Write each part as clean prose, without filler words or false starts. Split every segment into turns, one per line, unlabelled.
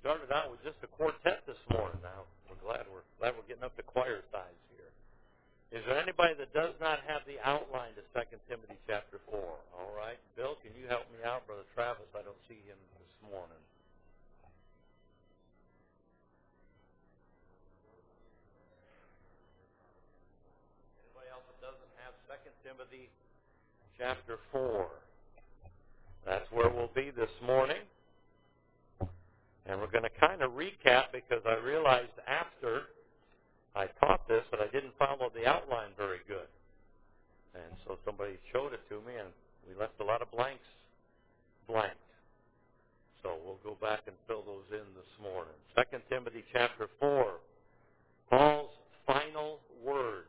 started out with just a quartet this morning. Now we're glad we're getting up to choir size here. Is there anybody that does not have the outline to 2 Timothy chapter 4? All right, Bill, can you help me out, Brother Travis? I don't see him this morning. Anybody else that doesn't have 2 Timothy chapter 4? That's where we'll be this morning. And we're going to kind of recap because I realized after I taught this that I didn't follow the outline very good. And so somebody showed it to me, and we left a lot of blanks blank. So we'll go back and fill those in this morning. 2 Timothy chapter 4, Paul's final words.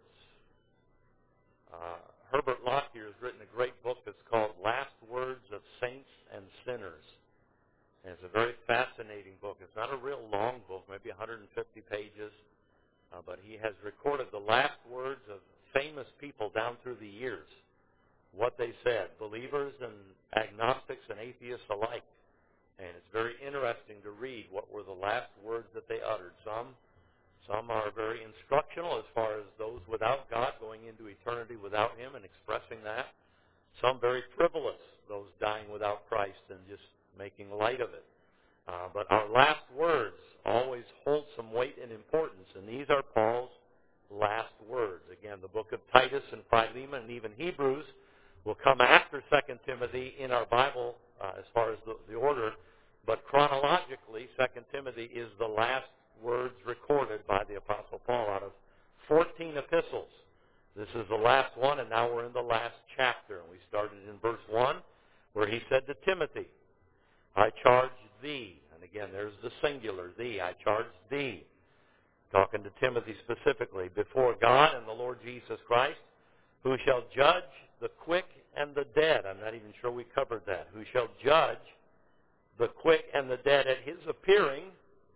Herbert Lockyer has written a great book that's called Last Words of Saints and Sinners. And it's a very fascinating book. It's not a real long book, maybe 150 pages, but he has recorded the last words of famous people down through the years, what they said, believers and agnostics and atheists alike. And it's very interesting to read what were the last words that they uttered. Some are very instructional as far as those without God going into eternity without Him and expressing that. Some very frivolous, those dying without Christ and just making light of it. But our last words always hold some weight and importance, and these are Paul's last words. Again, the book of Titus and Philemon and even Hebrews will come after 2 Timothy in our Bible as far as the order, but chronologically, 2 Timothy is the last words recorded by the Apostle Paul out of 14 epistles. This is the last one, and now we're in the last chapter. And we started in verse 1, where he said to Timothy, I charge thee. And again, there's the singular, thee. I charge thee. Talking to Timothy specifically, before God and the Lord Jesus Christ, who shall judge the quick and the dead. I'm not even sure we covered that. Who shall judge the quick and the dead at his appearing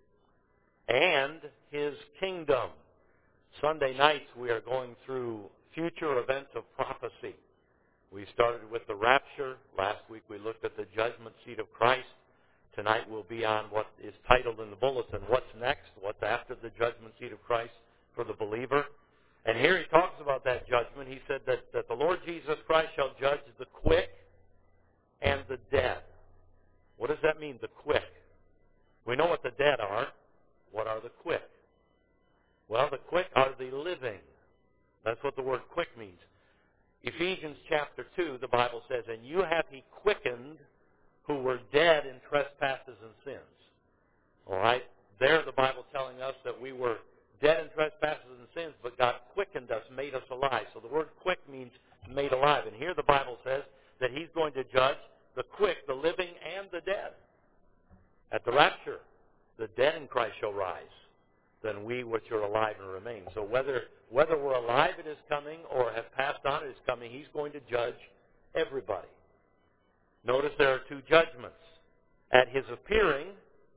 and his kingdom. Sunday nights we are going through future events of prophecy. We started with the rapture. Last week we looked at the judgment seat of Christ. Tonight we'll be on what is titled in the bulletin, What's Next? What's after the judgment seat of Christ for the believer? And here he talks about that judgment. He said that the Lord Jesus Christ shall judge the quick and the dead. What does that mean, the quick? We know what the dead are. What are the quick? Well, the quick are the living. That's what the word quick means. Ephesians chapter 2, the Bible says, and you have he quickened who were dead in trespasses and sins. All right? There the Bible telling us that we were dead in trespasses and sins, but God quickened us, made us alive. So the word quick means made alive. And here the Bible says that he's going to judge the quick, the living, and the dead. At the rapture, the dead in Christ shall rise. Then we which are alive and remain. So whether we're alive at his coming or have passed on at his coming, he's going to judge everybody. Notice there are two judgments. At his appearing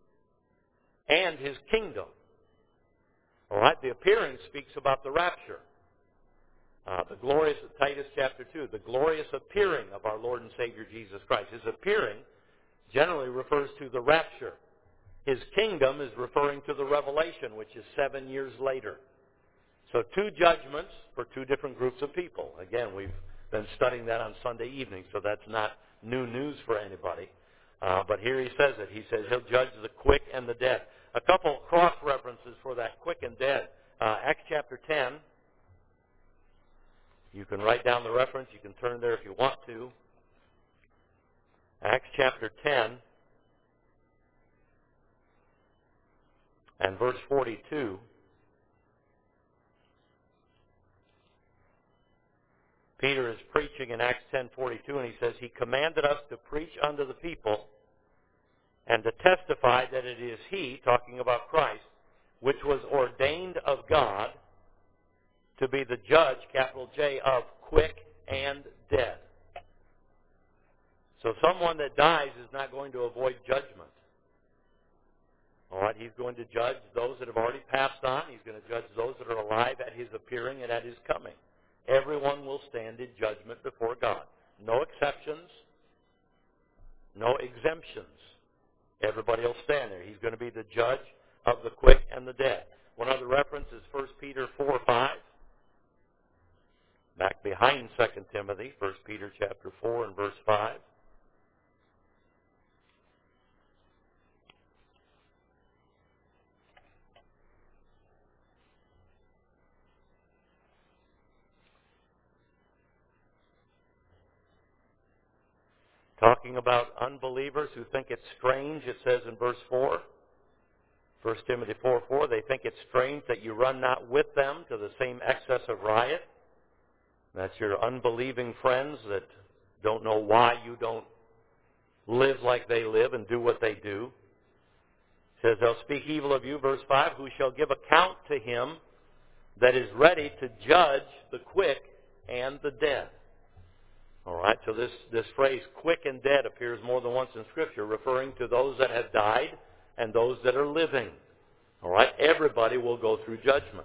and his kingdom. All right, the appearing speaks about the rapture. The glorious, Titus chapter 2, the glorious appearing of our Lord and Savior Jesus Christ. His appearing generally refers to the rapture. His kingdom is referring to the revelation, which is 7 years later. So two judgments for two different groups of people. Again, we've been studying that on Sunday evening, so that's not new news for anybody. But here he says it. He says he'll judge the quick and the dead. A couple cross-references for that quick and dead. Acts chapter 10. You can write down the reference. You can turn there if you want to. Acts chapter 10 and verse 42. Peter is preaching in Acts 10:42, and he says, he commanded us to preach unto the people and to testify that it is he, talking about Christ, which was ordained of God to be the judge, capital J, of quick and dead. So someone that dies is not going to avoid judgment. All right, he's going to judge those that have already passed on. He's going to judge those that are alive at his appearing and at his coming. Everyone will stand in judgment before God. No exceptions, no exemptions. Everybody will stand there. He's going to be the judge of the quick and the dead. One other reference is 1 Peter 4:5. Back behind 2 Timothy, 1 Peter chapter 4 and verse 5. Talking about unbelievers who think it's strange, it says in verse 4, 1 Timothy 4:4, they think it's strange that you run not with them to the same excess of riot. That's your unbelieving friends that don't know why you don't live like they live and do what they do. It says they'll speak evil of you, verse 5, who shall give account to him that is ready to judge the quick and the dead. All right, so this phrase, quick and dead, appears more than once in Scripture, referring to those that have died and those that are living. All right, everybody will go through judgment.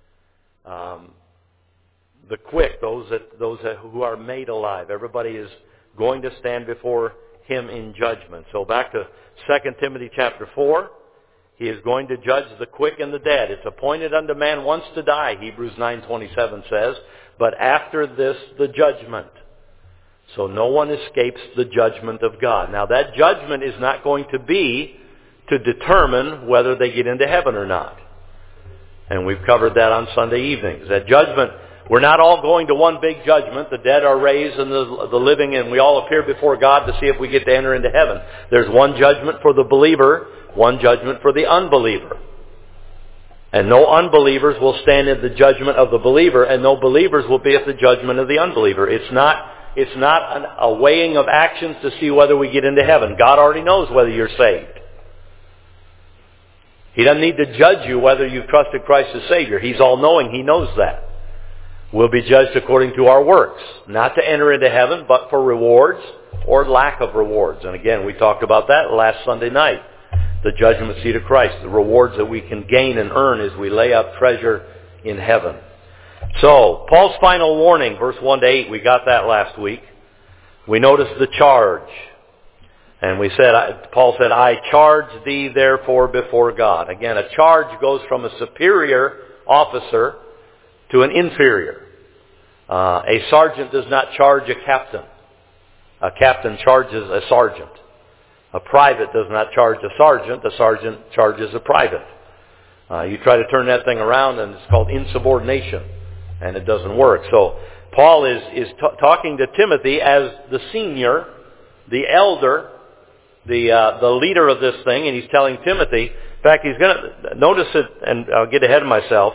The quick, those who are made alive, everybody is going to stand before him in judgment. So back to 2 Timothy chapter 4. He is going to judge the quick and the dead. It's appointed unto man once to die, Hebrews 9:27 says, but after this the judgment. So no one escapes the judgment of God. Now that judgment is not going to be to determine whether they get into heaven or not. And we've covered that on Sunday evenings. That judgment, we're not all going to one big judgment. The dead are raised and the living, and we all appear before God to see if we get to enter into heaven. There's one judgment for the believer, one judgment for the unbeliever. And no unbelievers will stand in the judgment of the believer, and no believers will be at the judgment of the unbeliever. It's not a weighing of actions to see whether we get into heaven. God already knows whether you're saved. He doesn't need to judge you whether you've trusted Christ as Savior. He's all-knowing. He knows that. We'll be judged according to our works, not to enter into heaven, but for rewards or lack of rewards. And again, we talked about that last Sunday night. The judgment seat of Christ, the rewards that we can gain and earn as we lay up treasure in heaven. So, Paul's final warning, verse 1 to 8, we got that last week. We noticed the charge. And we said, Paul said, I charge thee therefore before God. Again, a charge goes from a superior officer to an inferior. A sergeant does not charge a captain. A captain charges a sergeant. A private does not charge a sergeant. A sergeant charges a private. You try to turn that thing around and it's called insubordination. And it doesn't work. So Paul is talking to Timothy as the senior, the elder, the leader of this thing, and he's telling Timothy. In fact, he's going to notice it, and I'll get ahead of myself.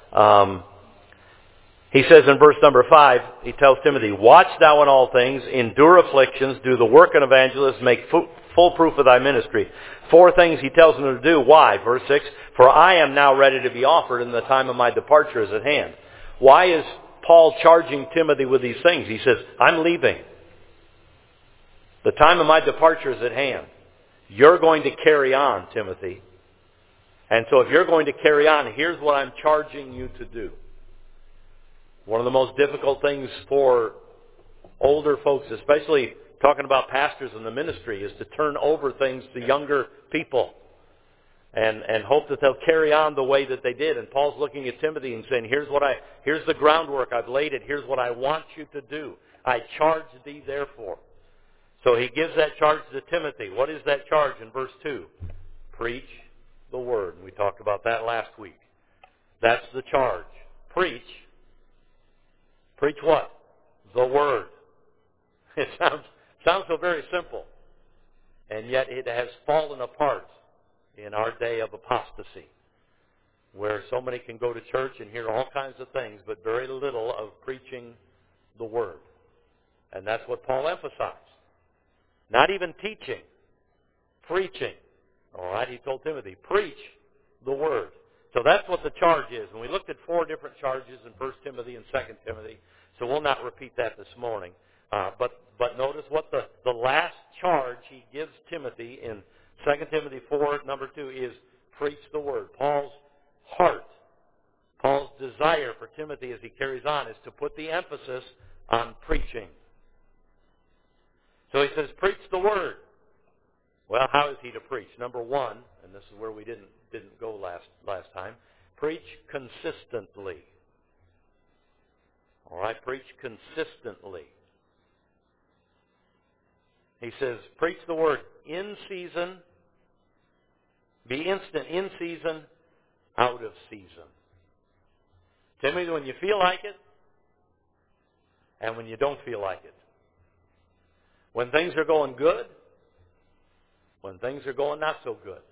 He says in verse number 5, he tells Timothy, watch thou in all things, endure afflictions, do the work of an evangelist, make full proof of thy ministry. 4 things he tells him to do. Why? Verse 6, for I am now ready to be offered, and the time of my departure is at hand. Why is Paul charging Timothy with these things? He says, I'm leaving. The time of my departure is at hand. You're going to carry on, Timothy. And so if you're going to carry on, here's what I'm charging you to do. One of the most difficult things for older folks, especially talking about pastors in the ministry, is to turn over things to younger people and hope that they'll carry on the way that they did. And Paul's looking at Timothy and saying, here's the groundwork. I've laid it. Here's what I want you to do. I charge thee therefore. So he gives that charge to Timothy. What is that charge in verse 2? Preach the word. We talked about that last week. That's the charge. Preach. Preach what? The word. It sounds so very simple. And yet it has fallen apart in our day of apostasy, where so many can go to church and hear all kinds of things, but very little of preaching the word. And that's what Paul emphasized. Not even teaching, preaching. All right, he told Timothy, preach the word. So that's what the charge is. And we looked at 4 different charges in 1 Timothy and 2 Timothy, so we'll not repeat that this morning. But notice what the last charge he gives Timothy in 2 Timothy 4, number 2, is preach the word. Paul's heart, Paul's desire for Timothy as he carries on is to put the emphasis on preaching. So he says, preach the word. Well, how is he to preach? Number one, and this is where we didn't go last time, preach consistently. All right, preach consistently. He says, preach the word in season, be instant in season, out of season. Timothy, when you feel like it, and when you don't feel like it. When things are going good, when things are going not so good.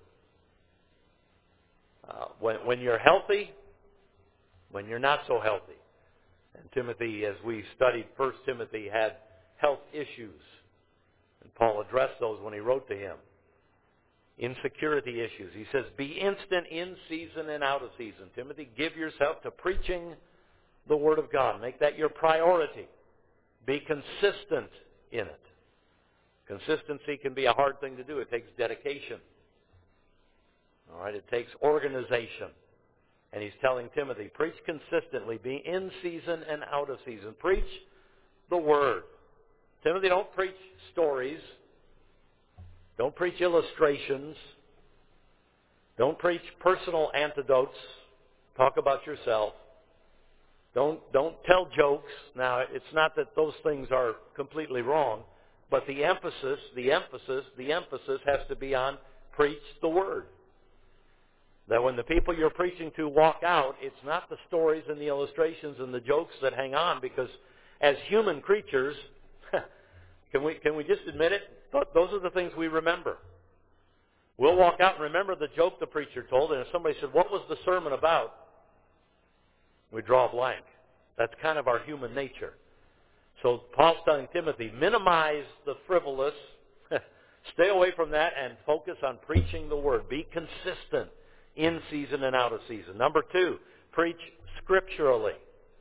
When you're healthy, when you're not so healthy. And Timothy, as we studied 1 Timothy, had health issues. And Paul addressed those when he wrote to him. Insecurity issues. He says, be instant in season and out of season. Timothy, give yourself to preaching the Word of God. Make that your priority. Be consistent in it. Consistency can be a hard thing to do. It takes dedication. All right, it takes organization. And he's telling Timothy, preach consistently. Be in season and out of season. Preach the Word. Timothy, don't preach stories. Don't preach illustrations. Don't preach personal anecdotes. Talk about yourself. Don't tell jokes. Now, it's not that those things are completely wrong, but the emphasis has to be on preach the Word. That when the people you're preaching to walk out, it's not the stories and the illustrations and the jokes that hang on, because as human creatures, can we just admit it? Those are the things we remember. We'll walk out and remember the joke the preacher told, and if somebody said, what was the sermon about? We draw a blank. That's kind of our human nature. So Paul's telling Timothy, minimize the frivolous, stay away from that, and focus on preaching the Word. Be consistent in season and out of season. Number two, preach scripturally.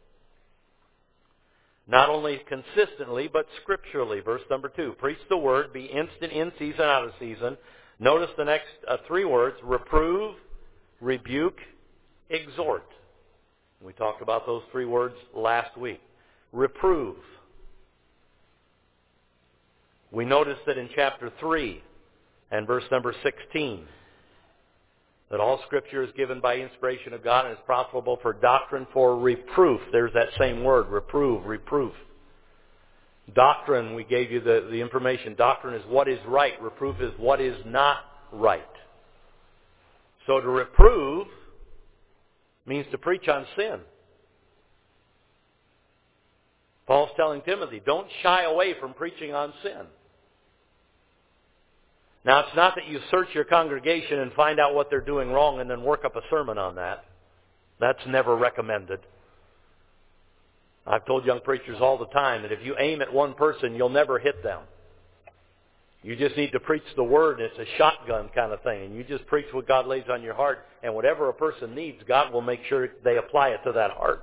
Not only consistently, but scripturally. Verse number 2, preach the Word, be instant in season, out of season. Notice the next three words, reprove, rebuke, exhort. We talked about those three words last week. Reprove. We noticed that in chapter 3 and verse number 16, that all Scripture is given by inspiration of God and is profitable for doctrine, for reproof. There's that same word, reprove, reproof. Doctrine, we gave you the information. Doctrine is what is right. Reproof is what is not right. So to reprove means to preach on sin. Paul's telling Timothy, don't shy away from preaching on sin. Now, it's not that you search your congregation and find out what they're doing wrong and then work up a sermon on that. That's never recommended. I've told young preachers all the time that if you aim at one person, you'll never hit them. You just need to preach the Word. It's a shotgun kind of thing. And you just preach what God lays on your heart. And whatever a person needs, God will make sure they apply it to that heart.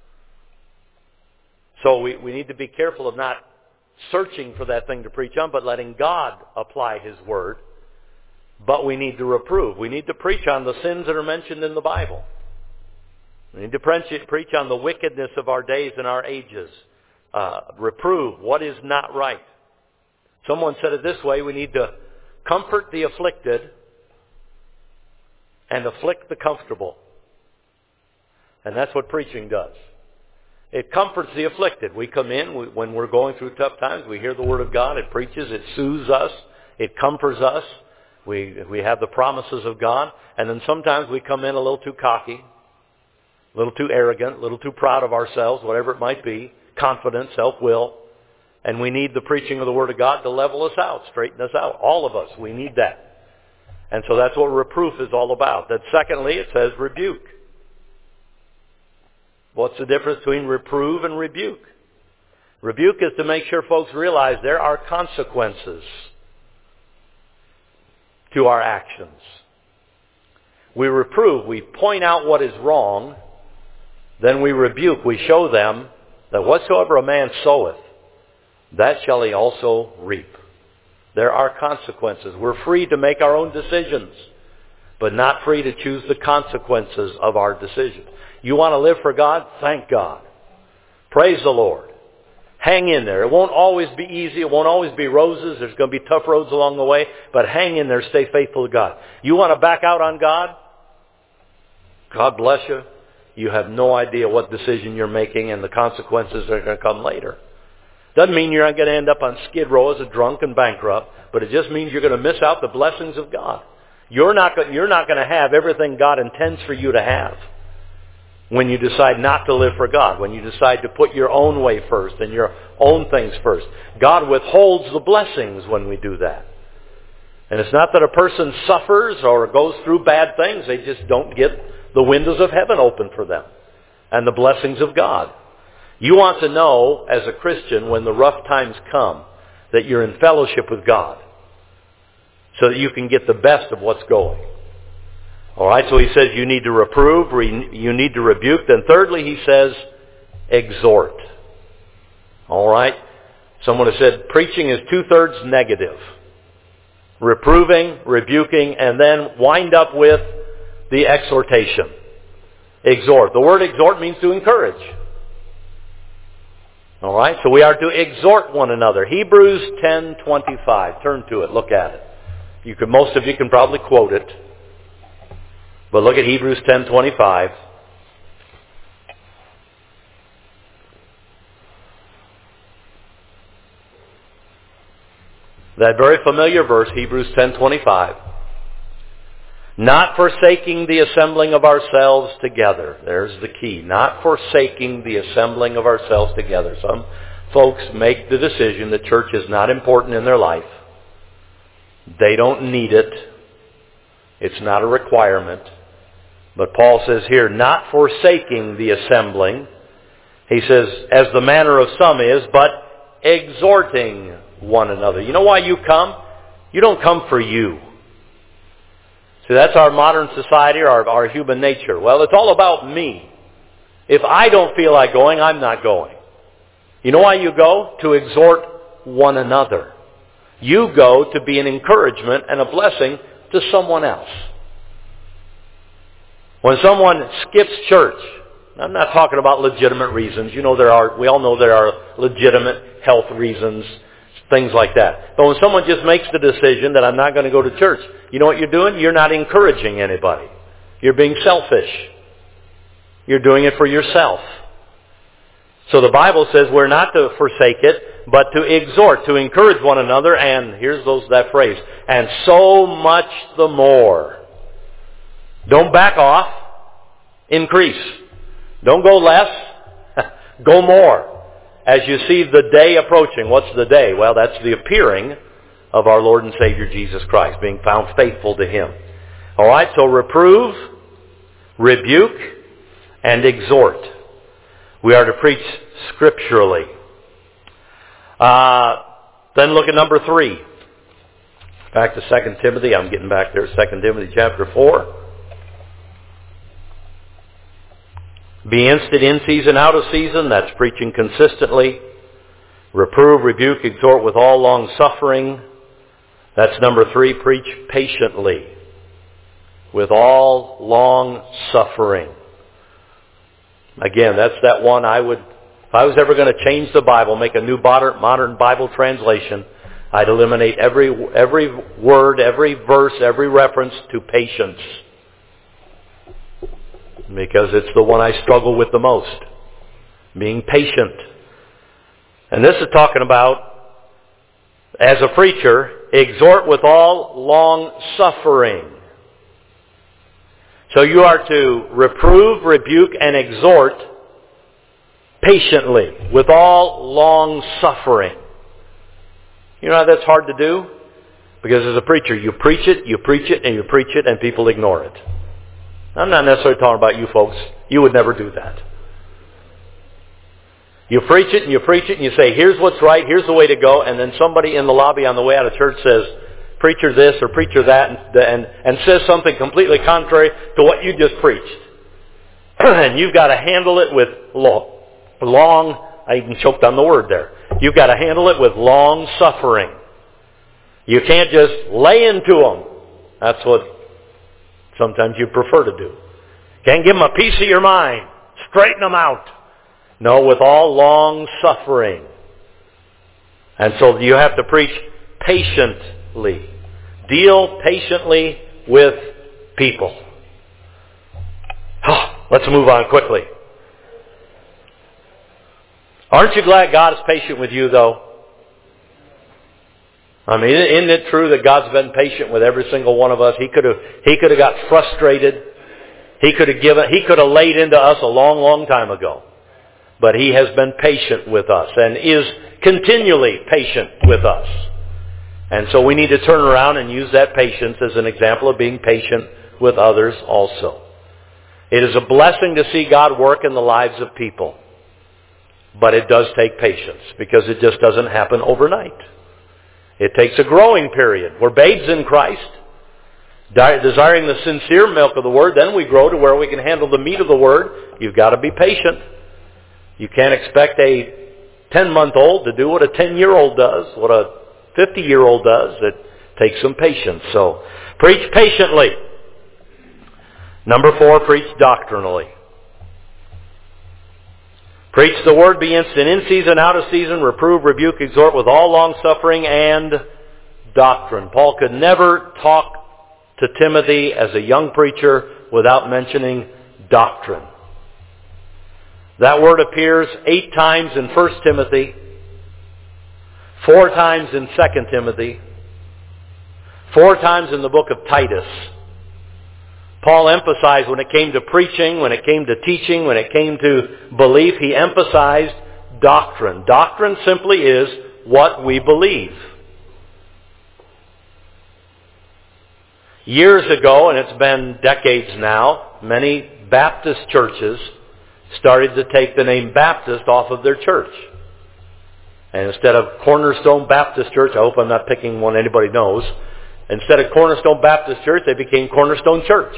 So we need to be careful of not searching for that thing to preach on, but letting God apply His Word. But we need to reprove. We need to preach on the sins that are mentioned in the Bible. We need to preach on the wickedness of our days and our ages. Reprove what is not right. Someone said it this way, we need to comfort the afflicted and afflict the comfortable. And that's what preaching does. It comforts the afflicted. We come in, when we're going through tough times, we hear the Word of God, it preaches, it soothes us, it comforts us. We have the promises of God. And then sometimes we come in a little too cocky, a little too arrogant, a little too proud of ourselves, whatever it might be, confident, self-will. And we need the preaching of the Word of God to level us out, straighten us out. All of us, we need that. And so that's what reproof is all about. Then secondly, it says rebuke. What's the difference between reprove and rebuke? Rebuke is to make sure folks realize there are consequences to our actions. We reprove, we point out what is wrong. Then we rebuke, we show them that whatsoever a man soweth, that shall he also reap. There are consequences. We're free to make our own decisions, but not free to choose the consequences of our decisions. You want to live for God? Thank God. Praise the Lord. Hang in there. It won't always be easy. It won't always be roses. There's going to be tough roads along the way. But hang in there. Stay faithful to God. You want to back out on God? God bless you. You have no idea what decision you're making and the consequences are going to come later. Doesn't mean you're not going to end up on Skid Row as a drunk and bankrupt, but it just means you're going to miss out the blessings of God. You're not going to have everything God intends for you to have when you decide not to live for God, when you decide to put your own way first and your own things first. God withholds the blessings when we do that. And it's not that a person suffers or goes through bad things. They just don't get the windows of heaven open for them and the blessings of God. You want to know, as a Christian, when the rough times come, that you're in fellowship with God so that you can get the best of what's going. All right, so he says you need to reprove, you need to rebuke. Then thirdly, he says exhort. All right, someone has said preaching is 2/3 negative. Reproving, rebuking, and then wind up with the exhortation. Exhort. The word exhort means to encourage. All right, so we are to exhort one another. Hebrews 10:25. Turn to it. Look at it. Most of you can probably quote it. But look at Hebrews 10:25. That very familiar verse, Hebrews 10:25. Not forsaking the assembling of ourselves together. There's the key. Not forsaking the assembling of ourselves together. Some folks make the decision that church is not important in their life. They don't need it. It's not a requirement. But Paul says here, not forsaking the assembling. He says, as the manner of some is, but exhorting one another. You know why you come? You don't come for you. See, that's our modern society, our human nature. Well, it's all about me. If I don't feel like going, I'm not going. You know why you go? To exhort one another. You go to be an encouragement and a blessing to someone else. When someone skips church, I'm not talking about legitimate reasons. We all know there are legitimate health reasons, things like that. But when someone just makes the decision that I'm not going to go to church, you know what you're doing? You're not encouraging anybody. You're being selfish. You're doing it for yourself. So the Bible says we're not to forsake it, but to exhort, to encourage one another, and here's that phrase, and so much the more. Don't back off. Increase. Don't go less. Go more. As you see the day approaching. What's the day? Well, that's the appearing of our Lord and Savior Jesus Christ, being found faithful to Him. All right, so reprove, rebuke, and exhort. We are to preach scripturally. Then look at number 3. Back to 2 Timothy. I'm getting back there. 2 Timothy chapter 4. Be instant in season, out of season. That's preaching consistently. Reprove, rebuke, exhort with all long suffering. That's number 3. Preach patiently. With all long suffering. Again, that's that one if I was ever going to change the Bible, make a new modern Bible translation, I'd eliminate every word, every verse, every reference to patience. Because it's the one I struggle with the most. Being patient. And this is talking about, as a preacher, exhort with all long suffering. So you are to reprove, rebuke, and exhort patiently, with all long suffering. You know how that's hard to do? Because as a preacher, you preach it, and you preach it, and people ignore it. I'm not necessarily talking about you folks. You would never do that. You preach it, and you say, here's what's right, here's the way to go, and then somebody in the lobby on the way out of church says, preacher this or preacher that, and says something completely contrary to what you just preached. And you've got to handle it with long, I even choked on the word there. You've got to handle it with long suffering. You can't just lay into them. That's what sometimes you prefer to do. Can't give them a piece of your mind. Straighten them out. No, with all long suffering. And so you have to preach patiently. Deal patiently with people. Let's move on quickly. Aren't you glad God is patient with you, though? I mean, isn't it true that God's been patient with every single one of us? He could have got frustrated. He could have laid into us a long, long time ago. But He has been patient with us and is continually patient with us. And so we need to turn around and use that patience as an example of being patient with others also. It is a blessing to see God work in the lives of people. But it does take patience because it just doesn't happen overnight. It takes a growing period. We're babes in Christ, desiring the sincere milk of the Word. Then we grow to where we can handle the meat of the Word. You've got to be patient. You can't expect a 10-month-old to do what a 10-year-old does, what a 50-year-old does. It takes some patience. So, preach patiently. Number 4, preach doctrinally. Preach the Word, be instant in season, out of season, reprove, rebuke, exhort with all long-suffering and doctrine. Paul could never talk to Timothy as a young preacher without mentioning doctrine. That word appears 8 times in 1 Timothy, 4 times in 2 Timothy, 4 times in the book of Titus. Paul emphasized when it came to preaching, when it came to teaching, when it came to belief, he emphasized doctrine. Doctrine simply is what we believe. Years ago, and it's been decades now, many Baptist churches started to take the name Baptist off of their church. And instead of Cornerstone Baptist Church, I hope I'm not picking one anybody knows, instead of Cornerstone Baptist Church, they became Cornerstone Church.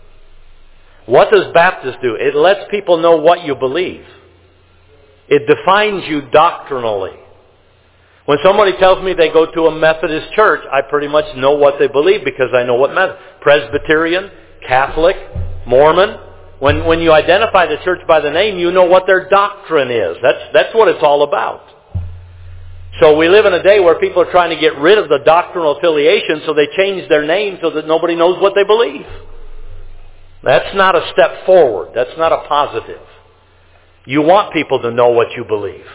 What does Baptist do? It lets people know what you believe. It defines you doctrinally. When somebody tells me they go to a Methodist church, I pretty much know what they believe because I know what Presbyterian, Catholic, Mormon. When you identify the church by the name, you know what their doctrine is. That's what it's all about. So we live in a day where people are trying to get rid of the doctrinal affiliation, so they change their name so that nobody knows what they believe. That's not a step forward. That's not a positive. You want people to know what you believe.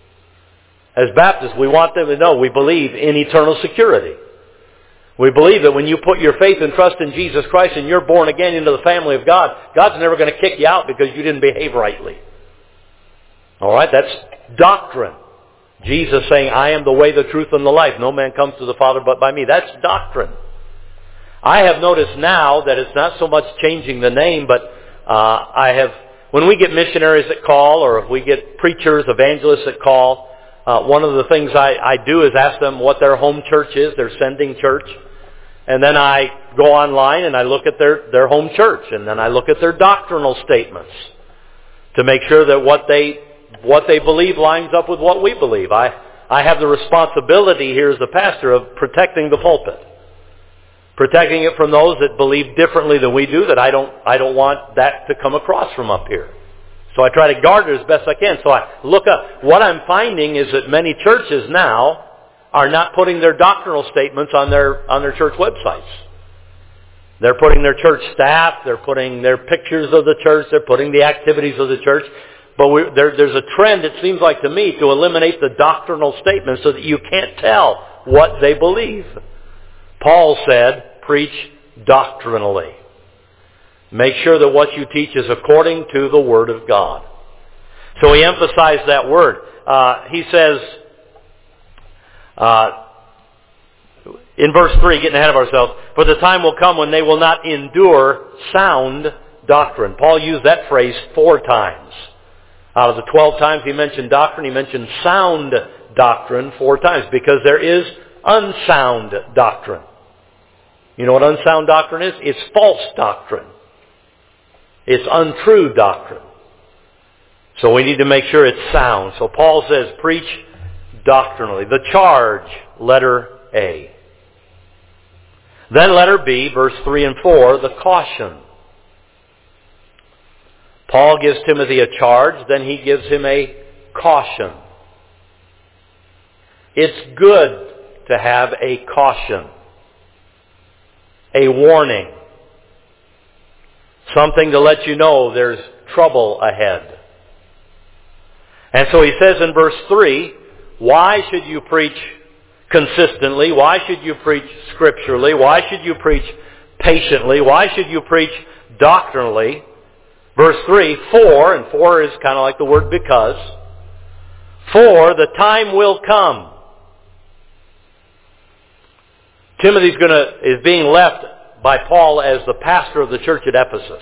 As Baptists, we want them to know we believe in eternal security. We believe that when you put your faith and trust in Jesus Christ and you're born again into the family of God, God's never going to kick you out because you didn't behave rightly. All right? That's doctrine. Jesus saying, I am the way, the truth, and the life. No man comes to the Father but by me. That's doctrine. I have noticed now that it's not so much changing the name, but when we get missionaries that call, or if we get preachers, evangelists that call, one of the things I do is ask them what their home church is, their sending church. And then I go online and I look at their home church, and then I look at their doctrinal statements to make sure that what they believe lines up with what we believe. I have the responsibility here as the pastor of protecting the pulpit. Protecting it from those that believe differently than we do, that I don't want that to come across from up here. So I try to guard it as best I can. So I look up. What I'm finding is that many churches now are not putting their doctrinal statements on their church websites. They're putting their church staff, they're putting their pictures of the church, they're putting the activities of the church. But there's a trend, it seems like to me, to eliminate the doctrinal statements so that you can't tell what they believe. Paul said, preach doctrinally. Make sure that what you teach is according to the Word of God. So he emphasized that word. He says, in verse 3, getting ahead of ourselves, for the time will come when they will not endure sound doctrine. Paul used that phrase 4 times. Out of the 12 times he mentioned doctrine, he mentioned sound doctrine 4 times, because there is unsound doctrine. You know what unsound doctrine is? It's false doctrine. It's untrue doctrine. So we need to make sure it's sound. So Paul says, preach doctrinally. The charge, letter A. Then letter B, verse 3 and 4, the caution. Paul gives Timothy a charge, then he gives him a caution. It's good to have a caution, a warning, something to let you know there's trouble ahead. And so he says in verse 3, why should you preach consistently? Why should you preach scripturally? Why should you preach patiently? Why should you preach doctrinally? Verse 3, for, and for is kind of like the word because, for the time will come. Timothy is being left by Paul as the pastor of the church at Ephesus.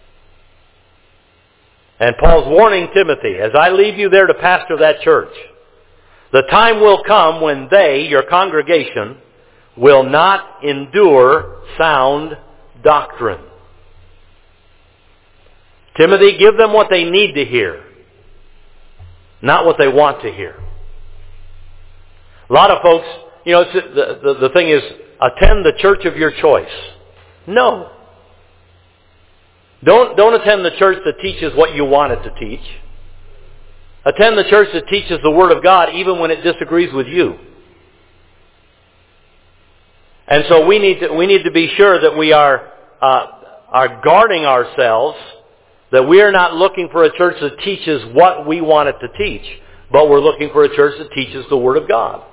And Paul's warning Timothy, as I leave you there to pastor that church, the time will come when they, your congregation, will not endure sound doctrine. Timothy, give them what they need to hear, not what they want to hear. A lot of folks, the thing is, attend the church of your choice. No. Don't attend the church that teaches what you want it to teach. Attend the church that teaches the Word of God even when it disagrees with you. And so we need to be sure that we are guarding ourselves, that we are not looking for a church that teaches what we want it to teach, but we're looking for a church that teaches the Word of God.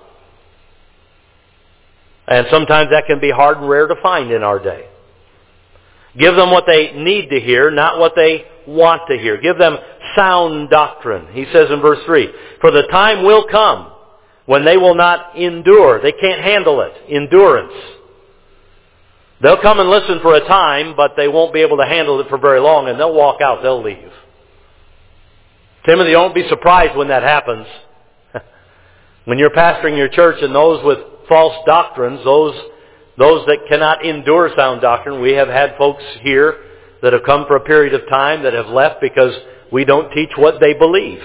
And sometimes that can be hard and rare to find in our day. Give them what they need to hear, not what they want to hear. Give them sound doctrine. He says in verse 3, for the time will come when they will not endure. They can't handle it. Endurance. They'll come and listen for a time, but they won't be able to handle it for very long, and they'll walk out. They'll leave. Timothy, don't be surprised when that happens. When you're pastoring your church and those with false doctrines, those that cannot endure sound doctrine. We have had folks here that have come for a period of time that have left because we don't teach what they believe.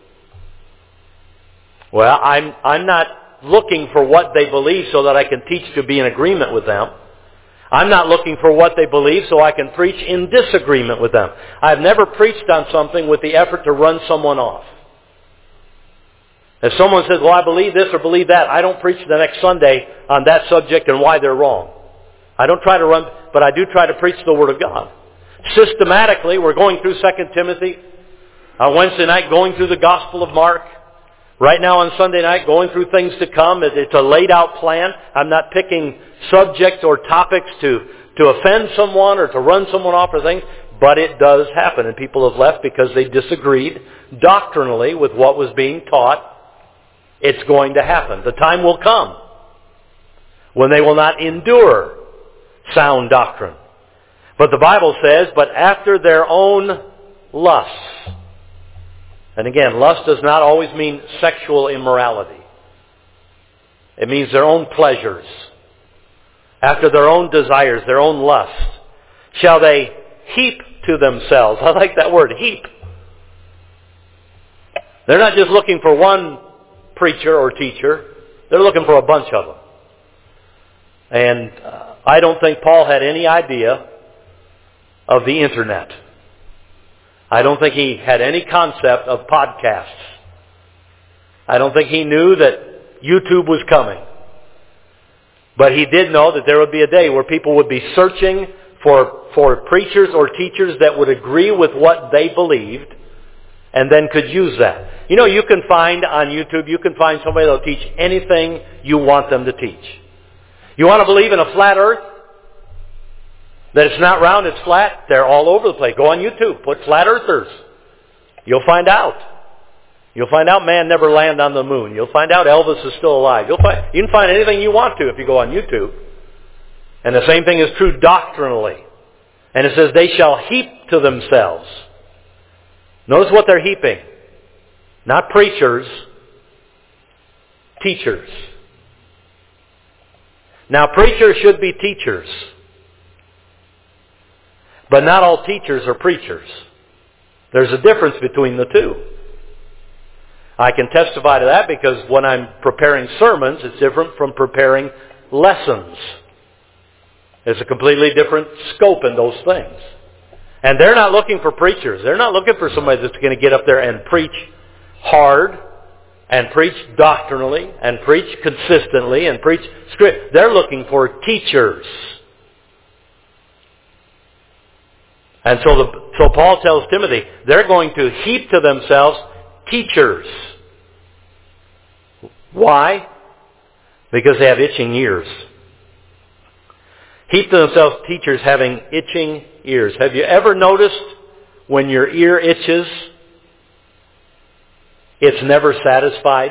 Well, I'm not looking for what they believe so that I can teach to be in agreement with them. I'm not looking for what they believe so I can preach in disagreement with them. I've never preached on something with the effort to run someone off. If someone says, well, I believe this or believe that, I don't preach the next Sunday on that subject and why they're wrong. I don't try to run, but I do try to preach the Word of God. Systematically, we're going through 2 Timothy. On Wednesday night, going through the Gospel of Mark. Right now on Sunday night, going through things to come. It's a laid out plan. I'm not picking subjects or topics to offend someone or to run someone off or things. But it does happen. And people have left because they disagreed doctrinally with what was being taught. It's going to happen. The time will come when they will not endure sound doctrine. But the Bible says, but after their own lusts. And again, lust does not always mean sexual immorality. It means their own pleasures. After their own desires, their own lust, shall they heap to themselves. I like that word, heap. They're not just looking for one preacher or teacher. They're looking for a bunch of them. And I don't think Paul had any idea of the internet. I don't think he had any concept of podcasts. I don't think he knew that YouTube was coming. But he did know that there would be a day where people would be searching for preachers or teachers that would agree with what they believed and then could use that. You know, you can find on YouTube, you can find somebody that will teach anything you want them to teach. You want to believe in a flat earth? That it's not round, it's flat? They're all over the place. Go on YouTube, put flat earthers. You'll find out. You'll find out man never landed on the moon. You'll find out Elvis is still alive. You can find anything you want to if you go on YouTube. And the same thing is true doctrinally. And it says, they shall heap to themselves. Notice what they're heaping. Not preachers, teachers. Now, preachers should be teachers. But not all teachers are preachers. There's a difference between the two. I can testify to that because when I'm preparing sermons, it's different from preparing lessons. There's a completely different scope in those things. And they're not looking for preachers. They're not looking for somebody that's going to get up there and preach hard and preach doctrinally and preach consistently and preach script. They're looking for teachers. And so Paul tells Timothy, they're going to heap to themselves teachers. Why? Because they have itching ears. Heap to themselves teachers having itching ears. Have you ever noticed when your ear itches, it's never satisfied?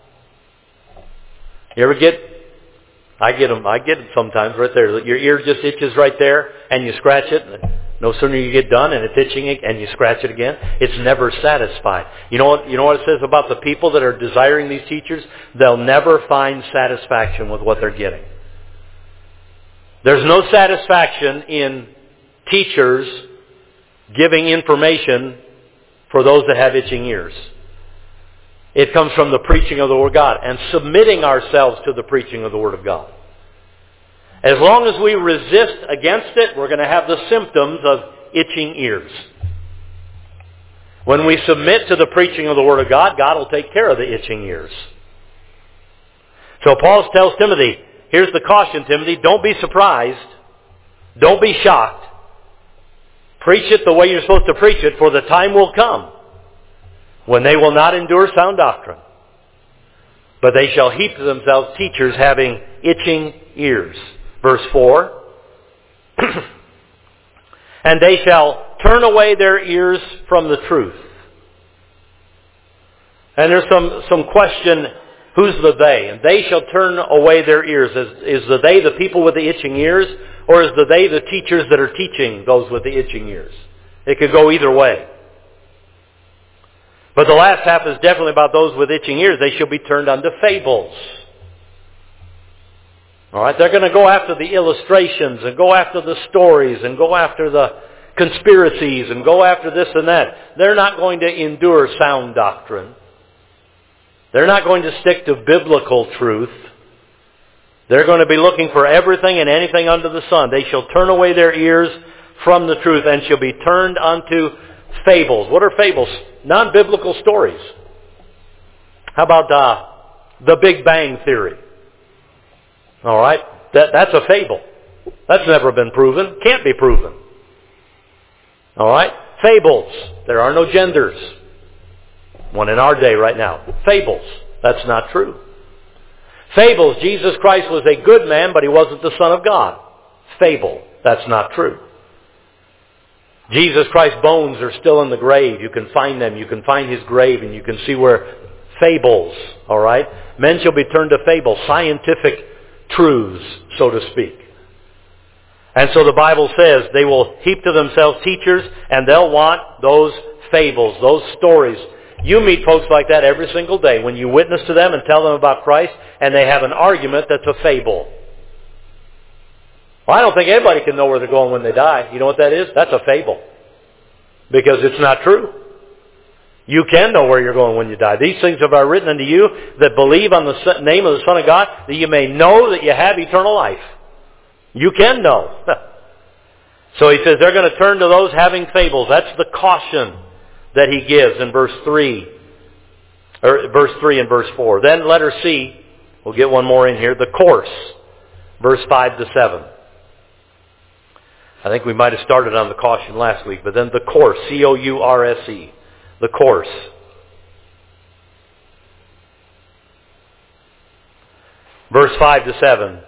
You ever I get them sometimes right there. Your ear just itches right there and you scratch it. And no sooner you get done and it's itching and you scratch it again. It's never satisfied. You know what it says about the people that are desiring these teachers? They'll never find satisfaction with what they're getting. There's no satisfaction in teachers giving information for those that have itching ears. It comes from the preaching of the Word of God and submitting ourselves to the preaching of the Word of God. As long as we resist against it, we're going to have the symptoms of itching ears. When we submit to the preaching of the Word of God, God will take care of the itching ears. So Paul tells Timothy, here's the caution, Timothy, don't be surprised. Don't be shocked. Preach it the way you're supposed to preach it, for the time will come when they will not endure sound doctrine, but they shall heap to themselves teachers having itching ears. Verse 4, and they shall turn away their ears from the truth. And there's some question, who's the they? And they shall turn away their ears. Is the they the people with the itching ears? Or is the they the teachers that are teaching those with the itching ears? It could go either way. But the last half is definitely about those with itching ears. They shall be turned unto fables. All right, they're going to go after the illustrations and go after the stories and go after the conspiracies and go after this and that. They're not going to endure sound doctrine. They're not going to stick to biblical truth. They're going to be looking for everything and anything under the sun. They shall turn away their ears from the truth and shall be turned unto fables. What are fables? Non-biblical stories. How about the Big Bang Theory? All right, that's a fable. That's never been proven. Can't be proven. All right, fables. There are no genders. One in our day right now. Fables. That's not true. Fables. Jesus Christ was a good man, but he wasn't the Son of God. Fable. That's not true. Jesus Christ's bones are still in the grave. You can find them. You can find his grave and you can see where fables. All right, men shall be turned to fables. Scientific truths, so to speak. And so the Bible says they will heap to themselves teachers and they'll want those fables, those stories. You meet folks like that every single day when you witness to them and tell them about Christ and they have an argument that's a fable. Well, I don't think anybody can know where they're going when they die. You know what that is? That's a fable. Because it's not true. You can know where you're going when you die. These things have I written unto you that believe on the name of the Son of God, that you may know that you have eternal life. You can know. So he says they're going to turn to those having fables. That's the caution that he gives in verse 3 and verse 4. Then letter C, we'll get one more in here, the course, verse 5 to 7. I think we might have started on the caution last week, but then the course, C-O-U-R-S-E. The course. Verse 5 to 7.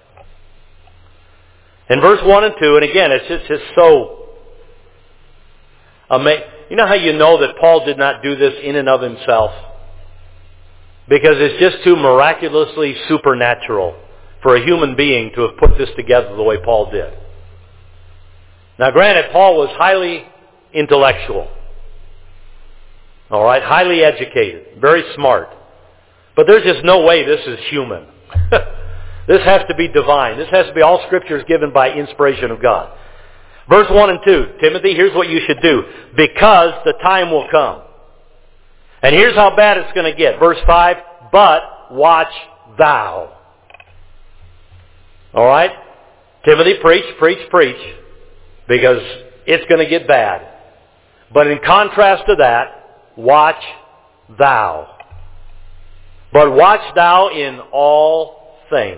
In verse 1 and 2, and again, it's just so amazing. You know how you know that Paul did not do this in and of himself? Because it's just too miraculously supernatural for a human being to have put this together the way Paul did. Now granted, Paul was highly intellectual. All right, highly educated, very smart. But there's just no way this is human. This has to be divine. This has to be all Scripture is given by inspiration of God. Verse 1 and 2, Timothy, here's what you should do. Because the time will come. And here's how bad it's going to get. Verse 5, but watch thou. All right? Timothy, preach, preach, preach. Because it's going to get bad. But in contrast to that, watch thou. But watch thou in all things.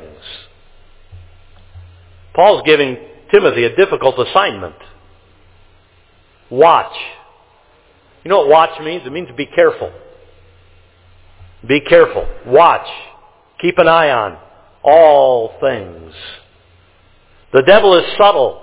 Paul's giving Timothy a difficult assignment. Watch. You know what watch means? It means be careful. Be careful. Watch. Keep an eye on all things. The devil is subtle.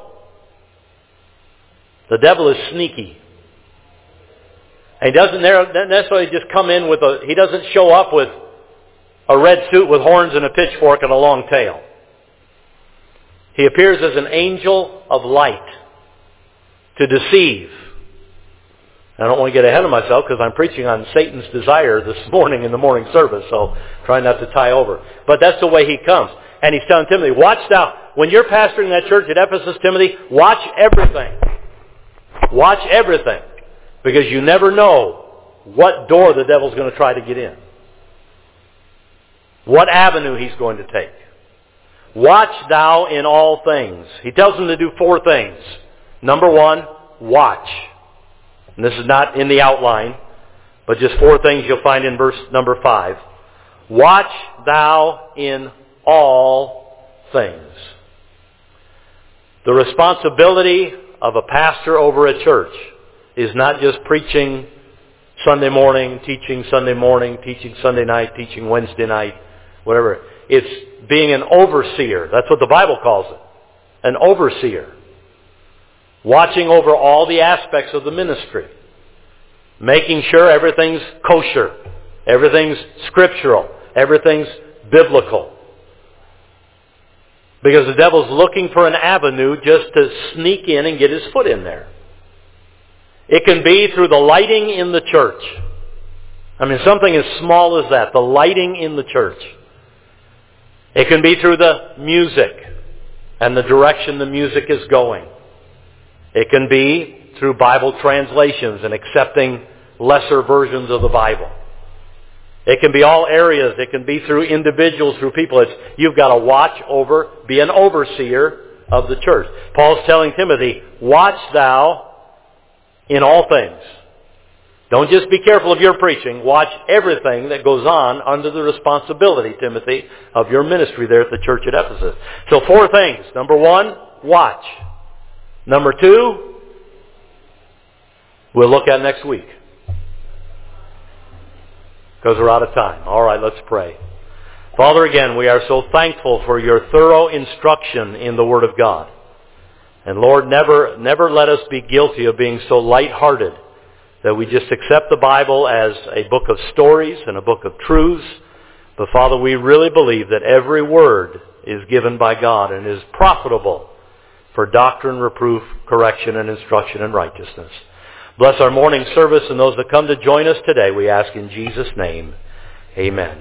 The devil is sneaky. And he doesn't necessarily just come in with he doesn't show up with a red suit with horns and a pitchfork and a long tail. He appears as an angel of light to deceive. I don't want to get ahead of myself because I'm preaching on Satan's desire this morning in the morning service, so try not to tie over. But that's the way he comes. And he's telling Timothy, watch thou. When you're pastoring that church at Ephesus, Timothy, watch everything. Watch everything. Because you never know what door the devil's going to try to get in. What avenue he's going to take. Watch thou in all things. He tells them to do 4 things. Number 1, watch. And this is not in the outline, but just 4 things you'll find in verse number 5. Watch thou in all things. The responsibility of a pastor over a church is not just preaching Sunday morning, teaching Sunday morning, teaching Sunday night, teaching Wednesday night, whatever. It's being an overseer. That's what the Bible calls it. An overseer. Watching over all the aspects of the ministry. Making sure everything's kosher. Everything's scriptural. Everything's biblical. Because the devil's looking for an avenue just to sneak in and get his foot in there. It can be through the lighting in the church. I mean, something as small as that, the lighting in the church. It can be through the music and the direction the music is going. It can be through Bible translations and accepting lesser versions of the Bible. It can be all areas. It can be through individuals, through people. You've got to watch over, be an overseer of the church. Paul's telling Timothy, watch thou in all things. Don't just be careful of your preaching. Watch everything that goes on under the responsibility, Timothy, of your ministry there at the church at Ephesus. So 4 things. Number 1, watch. Number 2, we'll look at next week. Because we're out of time. All right, let's pray. Father, again, we are so thankful for your thorough instruction in the Word of God. And Lord, never let us be guilty of being so lighthearted that we just accept the Bible as a book of stories and a book of truths. But Father, we really believe that every word is given by God and is profitable for doctrine, reproof, correction, and instruction in righteousness. Bless our morning service and those that come to join us today, we ask in Jesus' name. Amen.